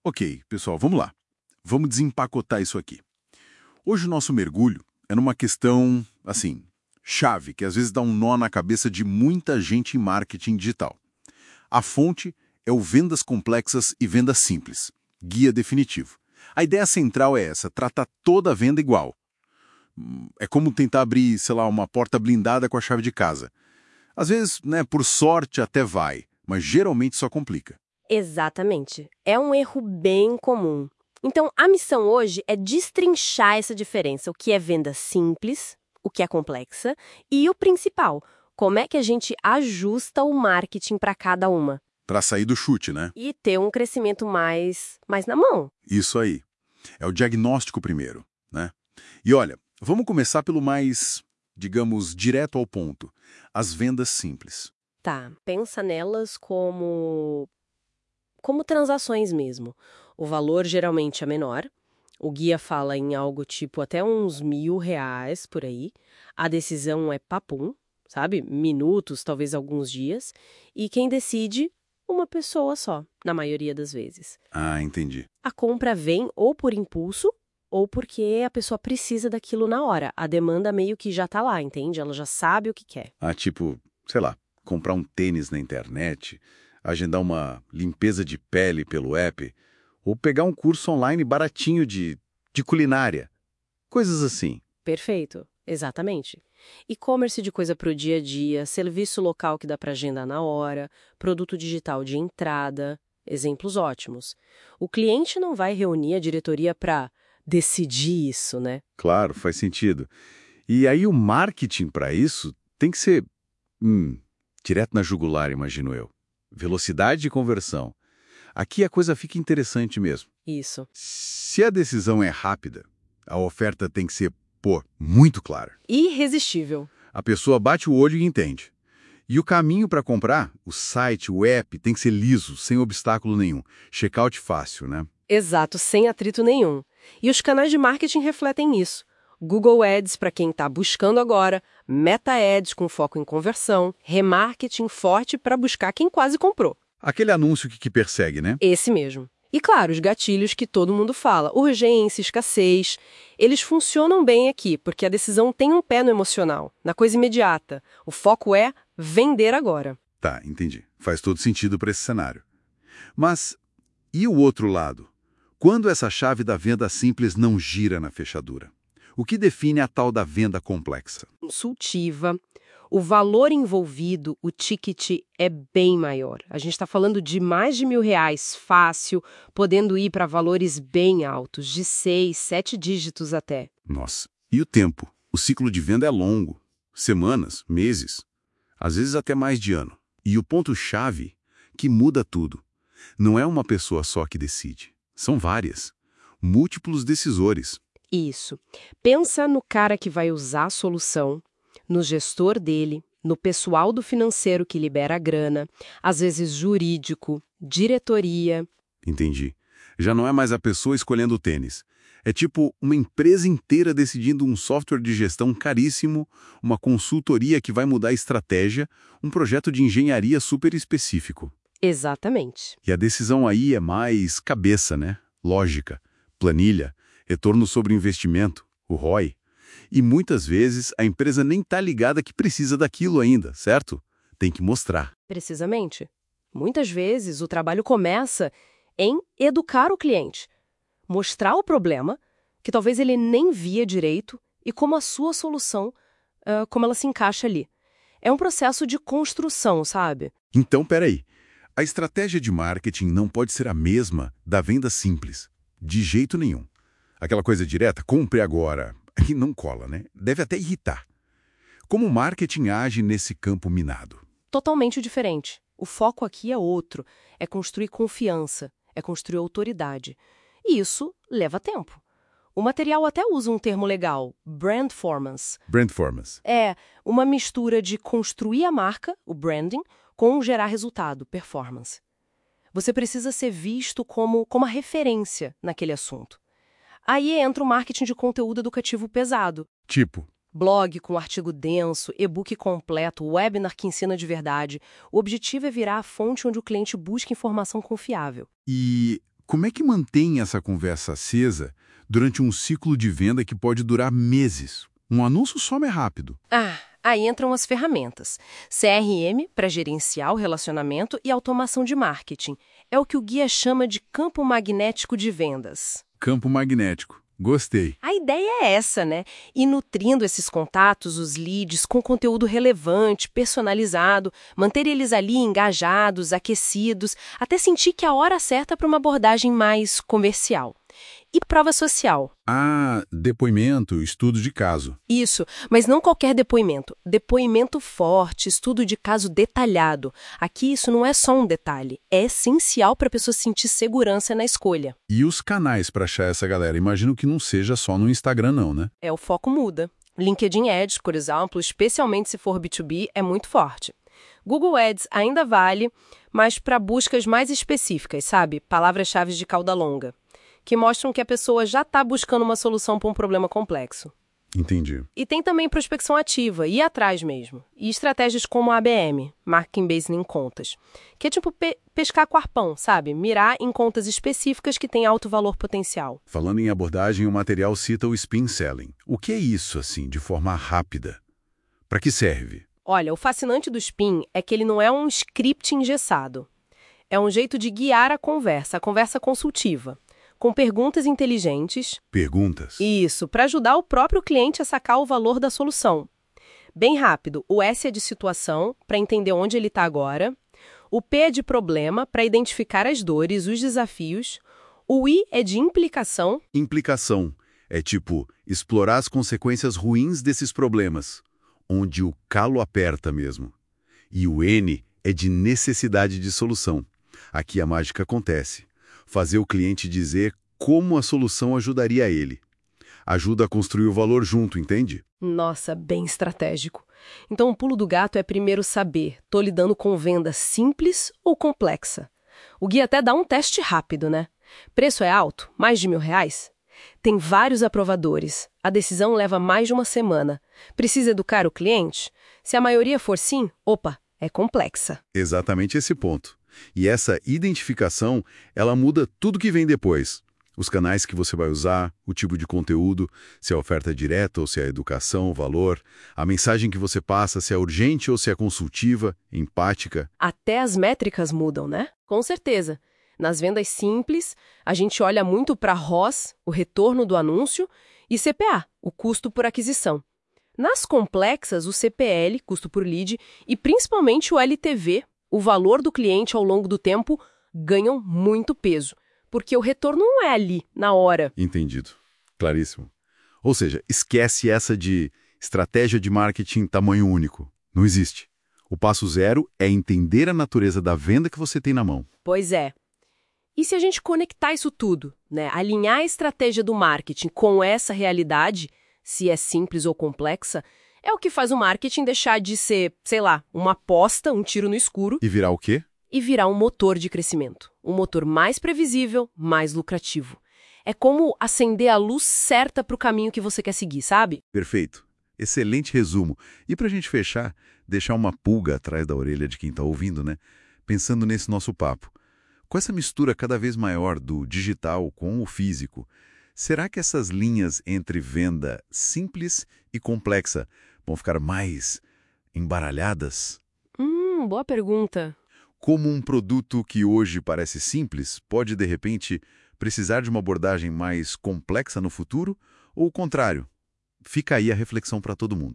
Ok, pessoal, vamos lá. Vamos desempacotar isso aqui. Hoje o nosso mergulho é numa questão, assim, chave, que às vezes dá um nó na cabeça de muita gente em marketing digital. A fonte é o Vendas Complexas e Vendas Simples, guia definitivo. A ideia central é essa, tratar toda a venda igual. É como tentar abrir, sei lá, uma porta blindada com a chave de casa. Às vezes, né, por sorte até vai, mas geralmente só complica. Exatamente. É um erro bem comum. Então, a missão hoje é destrinchar essa diferença, o que é venda simples, o que é complexa, e o principal, como é que a gente ajusta o marketing para cada uma. Para sair do chute, né? E ter um crescimento mais na mão. Isso aí. É o diagnóstico primeiro, né? E olha, vamos começar pelo mais, digamos, direto ao ponto. As vendas simples. Tá, pensa nelas como transações mesmo. O valor geralmente é menor. O guia fala em algo tipo até uns R$ 1.000 por aí. A decisão é papum, sabe? Minutos, talvez alguns dias. E quem decide, uma pessoa só, na maioria das vezes. Ah, entendi. A compra vem ou por impulso, ou porque a pessoa precisa daquilo na hora. A demanda meio que já tá lá, entende? Ela já sabe o que quer. Ah, tipo, sei lá, comprar um tênis na internet, agendar uma limpeza de pele pelo app, ou pegar um curso online baratinho de culinária. Coisas assim. Perfeito, exatamente. E-commerce de coisa para o dia a dia, serviço local que dá para agendar na hora, produto digital de entrada, exemplos ótimos. O cliente não vai reunir a diretoria para decidir isso, né? Claro, faz sentido. E aí o marketing para isso tem que ser, direto na jugular, imagino eu. Velocidade de conversão. Aqui a coisa fica interessante mesmo. Isso. Se a decisão é rápida, a oferta tem que ser, muito clara. Irresistível. A pessoa bate o olho e entende. E o caminho para comprar, o site, o app, tem que ser liso, sem obstáculo nenhum. Checkout fácil, né? Exato, sem atrito nenhum. E os canais de marketing refletem isso. Google Ads para quem está buscando agora, Meta Ads com foco em conversão, remarketing forte para buscar quem quase comprou. Aquele anúncio que persegue, né? Esse mesmo. E claro, os gatilhos que todo mundo fala, urgência, escassez, eles funcionam bem aqui, porque a decisão tem um pé no emocional, na coisa imediata. O foco é vender agora. Tá, entendi. Faz todo sentido para esse cenário. Mas e o outro lado? Quando essa chave da venda simples não gira na fechadura? O que define a tal da venda complexa? Consultiva, o valor envolvido, o ticket é bem maior. A gente está falando de mais de R$ 1.000, fácil, podendo ir para valores bem altos, de 6, 7 dígitos até. Nossa, e o tempo? O ciclo de venda é longo. Semanas, meses, às vezes até mais de ano. E o ponto-chave que muda tudo. Não é uma pessoa só que decide. São várias. Múltiplos decisores. Isso. Pensa no cara que vai usar a solução, no gestor dele, no pessoal do financeiro que libera a grana, às vezes jurídico, diretoria. Entendi. Já não é mais a pessoa escolhendo o tênis. É tipo uma empresa inteira decidindo um software de gestão caríssimo, uma consultoria que vai mudar a estratégia, um projeto de engenharia super específico. Exatamente. E a decisão aí é mais cabeça, né? Lógica, planilha, retorno sobre investimento, o ROI. E muitas vezes a empresa nem está ligada que precisa daquilo ainda, certo? Tem que mostrar. Precisamente. Muitas vezes o trabalho começa em educar o cliente, mostrar o problema, que talvez ele nem via direito, e como a sua solução, como ela se encaixa ali. É um processo de construção, sabe? Então, peraí. A estratégia de marketing não pode ser a mesma da venda simples. De jeito nenhum. Aquela coisa direta, compre agora. Aí não cola, né? Deve até irritar. Como o marketing age nesse campo minado? Totalmente diferente. O foco aqui é outro. É construir confiança, é construir autoridade. E isso leva tempo. O material até usa um termo legal, brandformance. Brandformance. É uma mistura de construir a marca, o branding, com gerar resultado, performance. Você precisa ser visto como a referência naquele assunto. Aí entra o marketing de conteúdo educativo pesado. Tipo? Blog com artigo denso, e-book completo, webinar que ensina de verdade. O objetivo é virar a fonte onde o cliente busca informação confiável. E como é que mantém essa conversa acesa durante um ciclo de venda que pode durar meses? Um anúncio some rápido. Aí entram as ferramentas. CRM para gerenciar o relacionamento e automação de marketing. É o que o guia chama de campo magnético de vendas. Campo magnético. Gostei. A ideia é essa, né? Ir nutrindo esses contatos, os leads, com conteúdo relevante, personalizado, manter eles ali engajados, aquecidos, até sentir que é a hora certa para uma abordagem mais comercial. E prova social. Depoimento, estudo de caso. Isso, mas não qualquer depoimento. Depoimento forte, estudo de caso detalhado. Aqui isso não é só um detalhe, é essencial para a pessoa sentir segurança na escolha. E os canais para achar essa galera? Imagino que não seja só no Instagram não, né? O foco muda. LinkedIn Ads, por exemplo, especialmente se for B2B, é muito forte. Google Ads ainda vale, mas para buscas mais específicas, sabe? Palavras-chave de cauda longa, que mostram que a pessoa já está buscando uma solução para um problema complexo. Entendi. E tem também prospecção ativa, ir atrás mesmo. E estratégias como a ABM, Marketing Based em Contas, que é tipo pescar com arpão, sabe? Mirar em contas específicas que têm alto valor potencial. Falando em abordagem, o material cita o spin selling. O que é isso, assim, de forma rápida? Para que serve? Olha, o fascinante do spin é que ele não é um script engessado. É um jeito de guiar a conversa consultiva, com perguntas inteligentes. Perguntas? Isso, para ajudar o próprio cliente a sacar o valor da solução. Bem rápido, o S é de situação, para entender onde ele está agora. O P é de problema, para identificar as dores, os desafios. O I é de implicação. Implicação. É tipo, explorar as consequências ruins desses problemas, onde o calo aperta mesmo. E o N é de necessidade de solução. Aqui a mágica acontece. Fazer o cliente dizer como a solução ajudaria ele. Ajuda a construir o valor junto, entende? Nossa, bem estratégico. Então o pulo do gato é primeiro saber, tô lidando com venda simples ou complexa? O guia até dá um teste rápido, né? Preço é alto? Mais de R$1.000? Tem vários aprovadores. A decisão leva mais de uma semana. Precisa educar o cliente? Se a maioria for sim, é complexa. Exatamente esse ponto. E essa identificação, ela muda tudo que vem depois. Os canais que você vai usar, o tipo de conteúdo, se é oferta direta ou se é educação, valor, a mensagem que você passa, se é urgente ou se é consultiva, empática. Até as métricas mudam, né? Com certeza. Nas vendas simples, a gente olha muito para ROS, o retorno do anúncio, e CPA, o custo por aquisição. Nas complexas, o CPL, custo por lead, e principalmente o LTV, o valor do cliente ao longo do tempo, ganham muito peso, porque o retorno não é ali, na hora. Entendido. Claríssimo. Ou seja, esquece essa de estratégia de marketing tamanho único. Não existe. O passo zero é entender a natureza da venda que você tem na mão. Pois é. E se a gente conectar isso tudo, né? Alinhar a estratégia do marketing com essa realidade, se é simples ou complexa, é o que faz o marketing deixar de ser, sei lá, uma aposta, um tiro no escuro. E virar o quê? E virar um motor de crescimento. Um motor mais previsível, mais lucrativo. É como acender a luz certa para o caminho que você quer seguir, sabe? Perfeito. Excelente resumo. E para a gente fechar, deixar uma pulga atrás da orelha de quem está ouvindo, né? Pensando nesse nosso papo. Com essa mistura cada vez maior do digital com o físico, será que essas linhas entre venda simples e complexa vão ficar mais embaralhadas? Boa pergunta. Como um produto que hoje parece simples pode, de repente, precisar de uma abordagem mais complexa no futuro? Ou o contrário? Fica aí a reflexão para todo mundo.